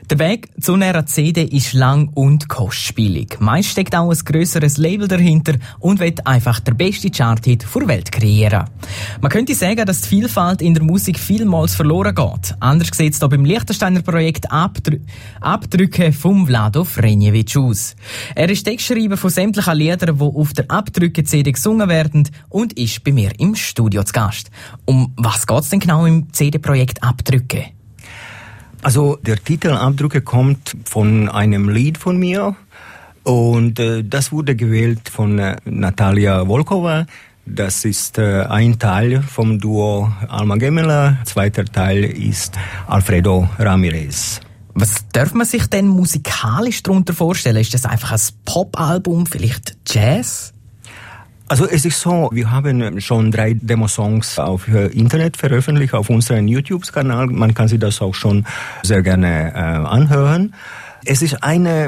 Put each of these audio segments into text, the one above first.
Der Weg zu einer CD ist lang und kostspielig. Meist steckt auch ein grösseres Label dahinter und will einfach der beste Chart-Hit der Welt kreieren. Man könnte sagen, dass die Vielfalt in der Musik vielmals verloren geht. Anders sieht es hier beim Liechtensteiner Projekt Abdrücke vom Vlado Vranjevic aus. Er ist Textschreiber von sämtlichen Liedern, die auf der Abdrücke-CD gesungen werden und ist bei mir im Studio zu Gast. Um was geht es denn genau im CD-Projekt Abdrücke? Also der Titel Abdrücke kommt von einem Lied von mir und das wurde gewählt von Natalia Volkova. Das ist ein Teil vom Duo Alma Gemela, zweiter Teil ist Alfredo Ramirez. Was darf man sich denn musikalisch darunter vorstellen? Ist das einfach ein Pop-Album, vielleicht Jazz? Also es ist so, wir haben schon 3 Demo-Songs auf Internet veröffentlicht, auf unserem YouTube-Kanal. Man kann sich das auch schon sehr gerne anhören. Es ist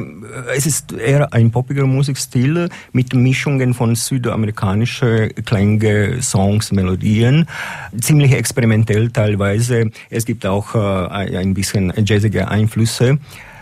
eher ein poppiger Musikstil mit Mischungen von südamerikanischen Klänge, Songs, Melodien. Ziemlich experimentell teilweise. Es gibt auch ein bisschen jazzige Einflüsse.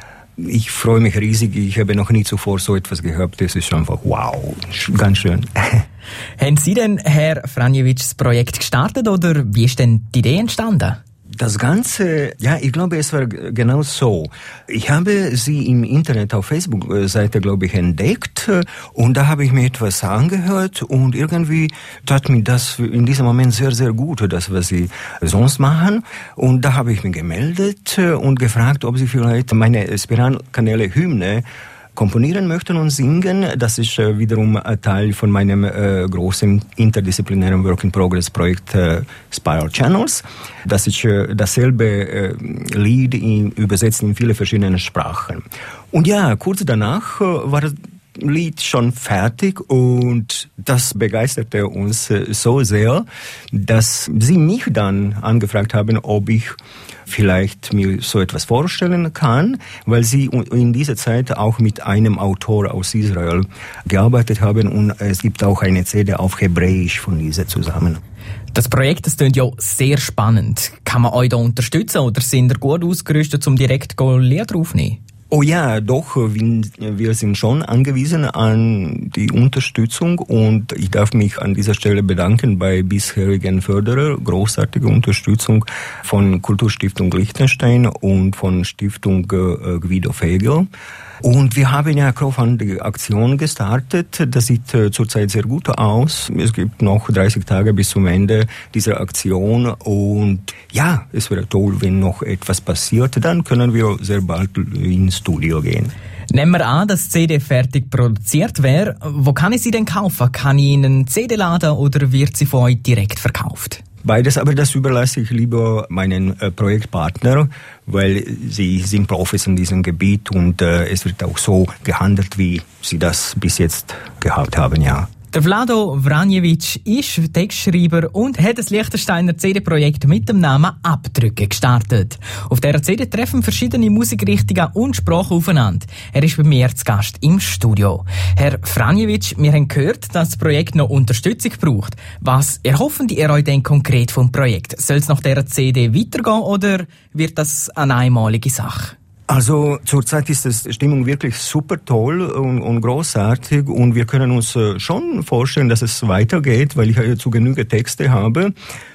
Ich freue mich riesig, ich habe noch nie zuvor so etwas gehört. Das ist einfach wow, ganz schön. Haben Sie denn, Herr Vranjevic, das Projekt gestartet oder wie ist denn die Idee entstanden? Das Ganze, ja, ich glaube, es war genau so. Ich habe sie im Internet auf Facebook-Seite, glaube ich, entdeckt und da habe ich mir etwas angehört und irgendwie tat mir das in diesem Moment sehr, sehr gut, das, was sie sonst machen. Und da habe ich mich gemeldet und gefragt, ob sie vielleicht meine Spiral-Kanäle Hymne komponieren möchten und singen. Das ist wiederum ein Teil von meinem großen interdisziplinären Work-in-Progress-Projekt Spiral Channels. Das ist dasselbe Lied übersetzt in viele verschiedene Sprachen. Und ja, kurz danach war das Lied schon fertig und das begeisterte uns so sehr, dass sie mich dann angefragt haben, ob ich vielleicht mir so etwas vorstellen kann, weil sie in dieser Zeit auch mit einem Autor aus Israel gearbeitet haben und es gibt auch eine CD auf Hebräisch von dieser zusammen. Das Projekt, das klingt ja sehr spannend. Kann man euch da unterstützen oder sind ihr gut ausgerüstet, um direkt Lieder aufzunehmen? Oh ja, doch, wir sind schon angewiesen an die Unterstützung und ich darf mich an dieser Stelle bedanken bei bisherigen Förderer, großartige Unterstützung von Kulturstiftung Liechtenstein und von Stiftung Guido Fegel. Und wir haben ja Crowdfunding-Aktion gestartet. Das sieht zurzeit sehr gut aus. Es gibt noch 30 Tage bis zum Ende dieser Aktion. Und ja, es wäre toll, wenn noch etwas passiert. Dann können wir sehr bald ins Studio gehen. Nehmen wir an, dass die CD fertig produziert wäre. Wo kann ich sie denn kaufen? Kann ich in einen CD-Laden oder wird sie von euch direkt verkauft? Beides, aber das überlasse ich lieber meinen Projektpartner, weil sie sind Profis in diesem Gebiet und es wird auch so gehandelt, wie sie das bis jetzt gehabt haben, ja. Der Vlado Vranjevic ist Textschreiber und hat das Liechtensteiner CD-Projekt mit dem Namen Abdrücke gestartet. Auf dieser CD treffen verschiedene Musikrichtungen und Sprachen aufeinander. Er ist bei mir zu Gast im Studio. Herr Vranjevic, wir haben gehört, dass das Projekt noch Unterstützung braucht. Was erhoffen ihr euch denn konkret vom Projekt? Soll es nach dieser CD weitergehen oder wird das eine einmalige Sache? Also zurzeit ist die Stimmung wirklich super toll und großartig und wir können uns schon vorstellen, dass es weitergeht, weil ich zu Genüge Texte habe.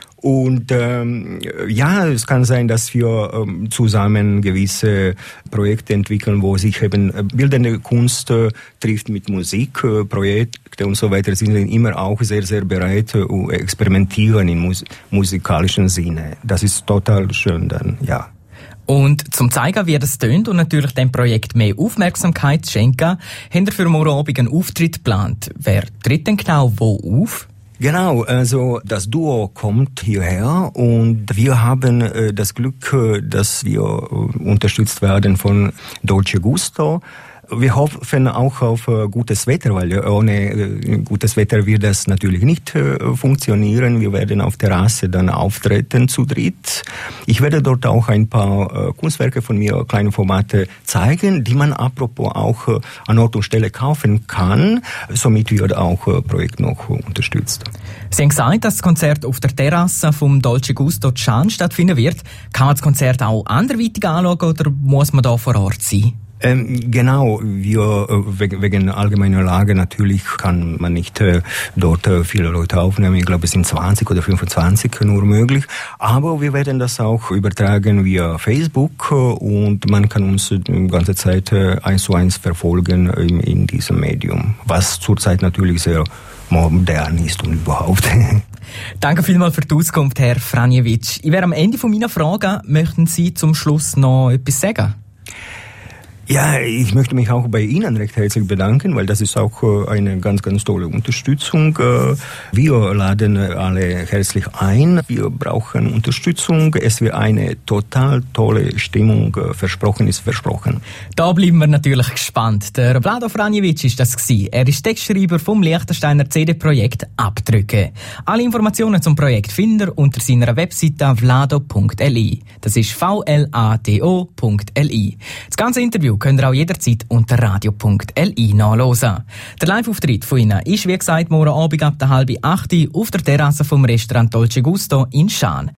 Und ja, es kann sein, dass wir zusammen gewisse Projekte entwickeln, wo sich eben bildende Kunst trifft mit Musik, Projekte und so weiter. Sind immer auch sehr, sehr bereit zu experimentieren im musikalischen Sinne. Das ist total schön dann, ja. Und zum zeigen, wie das tönt und natürlich dem Projekt mehr Aufmerksamkeit zu schenken, haben wir für morgen Abend einen Auftritt geplant. Wer tritt denn genau wo auf? Genau, also das Duo kommt hierher und wir haben das Glück, dass wir unterstützt werden von Dolce Gusto. Wir hoffen auch auf gutes Wetter, weil ohne gutes Wetter wird das natürlich nicht funktionieren. Wir werden auf Terrasse dann auftreten zu dritt. Ich werde dort auch ein paar Kunstwerke von mir, kleine Formate zeigen, die man apropos auch an Ort und Stelle kaufen kann. Somit wird auch Projekt noch unterstützt. Sie haben gesagt, dass das Konzert auf der Terrasse vom Dolce Gusto Can stattfinden wird. Kann man das Konzert auch anderweitig anschauen oder muss man da vor Ort sein? Genau, wegen allgemeiner Lage natürlich kann man nicht dort viele Leute aufnehmen. Ich glaube, es sind 20 oder 25 nur möglich. Aber wir werden das auch übertragen via Facebook und man kann uns die ganze Zeit 1:1 verfolgen in diesem Medium, was zurzeit natürlich sehr modern ist und überhaupt. Danke vielmals für die Auskunft, Herr Franjevic. Ich wäre am Ende von meiner Fragen. Möchten Sie zum Schluss noch etwas sagen? Ja, ich möchte mich auch bei Ihnen recht herzlich bedanken, weil das ist auch eine ganz, ganz tolle Unterstützung. Wir laden alle herzlich ein. Wir brauchen Unterstützung. Es wird eine total tolle Stimmung. Versprochen ist versprochen. Da bleiben wir natürlich gespannt. Der Vlado Franjevic ist das gewesen. Er ist Textschreiber vom Liechtensteiner CD-Projekt Abdrücke. Alle Informationen zum Projekt findet ihr unter seiner Webseite vlado.li. Das ist vlado.li. Das ganze Interview könnt ihr auch jederzeit unter radio.li nachhören. Der Live-Auftritt von Ihnen ist, wie gesagt, morgen Abend ab 7:30 auf der Terrasse vom Restaurant Dolce Gusto in Schaan.